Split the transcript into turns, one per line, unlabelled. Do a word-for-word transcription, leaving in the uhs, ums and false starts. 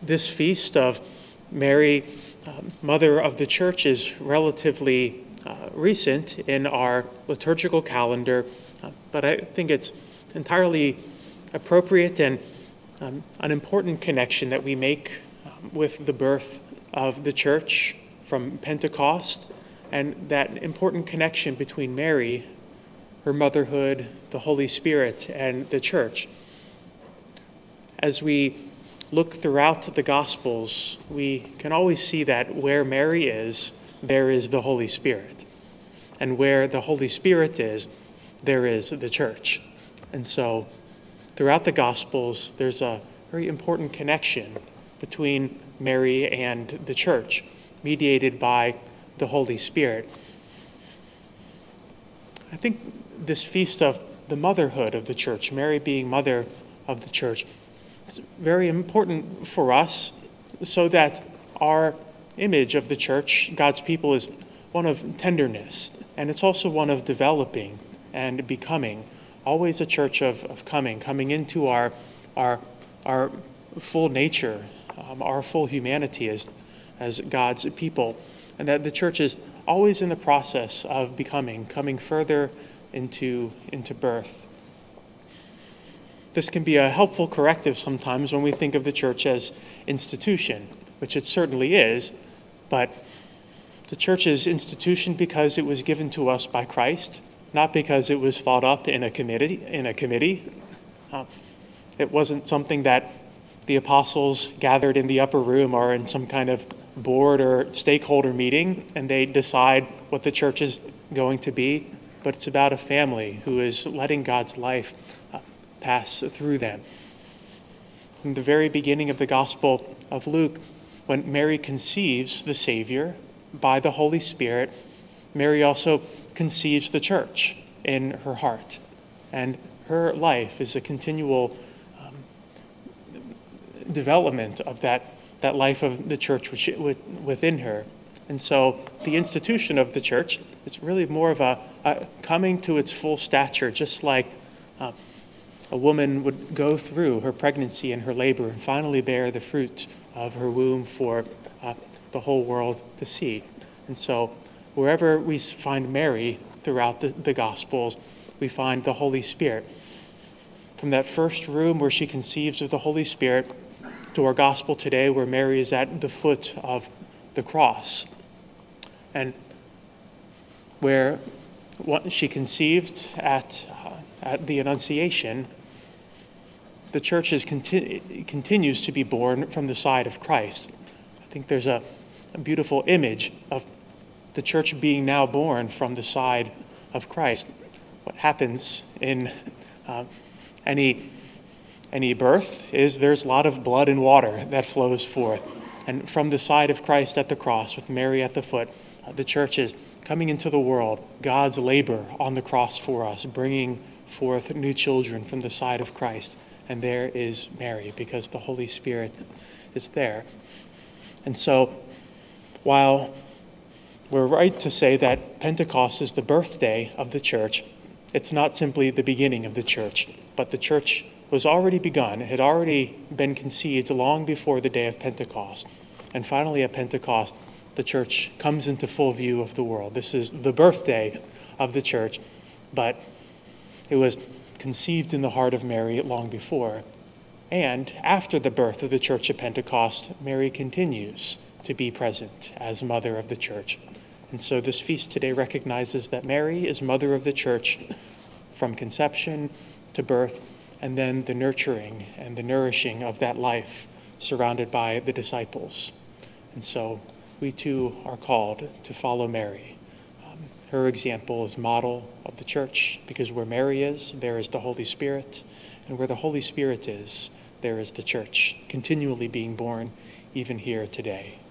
this feast of Mary, um, Mother of the Church, is relatively uh, recent in our liturgical calendar, uh, but I think it's entirely appropriate and um, an important connection that we make um, with the birth of the Church from Pentecost, and that important connection between Mary, her motherhood, the Holy Spirit, and the Church. As we look throughout the Gospels, we can always see that where Mary is, there is the Holy Spirit. And where the Holy Spirit is, there is the Church. And so throughout the Gospels, there's a very important connection between Mary and the Church, mediated by the Holy Spirit. I think this feast of the motherhood of the Church, Mary being mother of the Church, is very important for us so that our image of the Church, God's people, is one of tenderness, and it's also one of developing and becoming, always a church of, of coming, coming into our, our, our full nature, um, our full humanity as, as God's people, and that the Church is always in the process of becoming, coming further into, into birth. This can be a helpful corrective sometimes when we think of the Church as institution, which it certainly is, but the Church is institution because it was given to us by Christ, not because it was thought up in a committee. In a committee, uh, it wasn't something that the apostles gathered in the upper room or in some kind of board or stakeholder meeting, and they decide what the Church is going to be. But it's about a family who is letting God's life uh, pass through them. From the very beginning of the Gospel of Luke, when Mary conceives the Savior by the Holy Spirit, Mary also conceives the Church in her heart. And her life is a continual um, development of that, that life of the Church which, within her. And so the institution of the Church is really more of a, a coming to its full stature, just like uh, a woman would go through her pregnancy and her labor and finally bear the fruit of her womb for uh, the whole world to see. And so wherever we find Mary throughout the, the Gospels, we find the Holy Spirit. From that first room where she conceives of the Holy Spirit to our Gospel today where Mary is at the foot of the cross, and where what she conceived at, uh, at the Annunciation, the Church is conti- continues to be born from the side of Christ. I think there's a, a beautiful image of the Church being now born from the side of Christ. What happens in uh, any any birth is there's a lot of blood and water that flows forth. And from the side of Christ at the cross, with Mary at the foot, uh, the Church is coming into the world, God's labor on the cross for us, bringing forth new children from the side of Christ. And there is Mary, because the Holy Spirit is there. And so, while we're right to say that Pentecost is the birthday of the Church, it's not simply the beginning of the Church, but the Church was already begun. It had already been conceived long before the day of Pentecost. And finally at Pentecost, the Church comes into full view of the world. This is the birthday of the Church, but it was conceived in the heart of Mary long before. And after the birth of the Church at Pentecost, Mary continues to be present as mother of the Church. And so this feast today recognizes that Mary is mother of the Church from conception to birth, and then the nurturing and the nourishing of that life surrounded by the disciples. And so we too are called to follow Mary. Um, her example is model of the Church, because where Mary is, there is the Holy Spirit, and where the Holy Spirit is, there is the Church, continually being born even here today.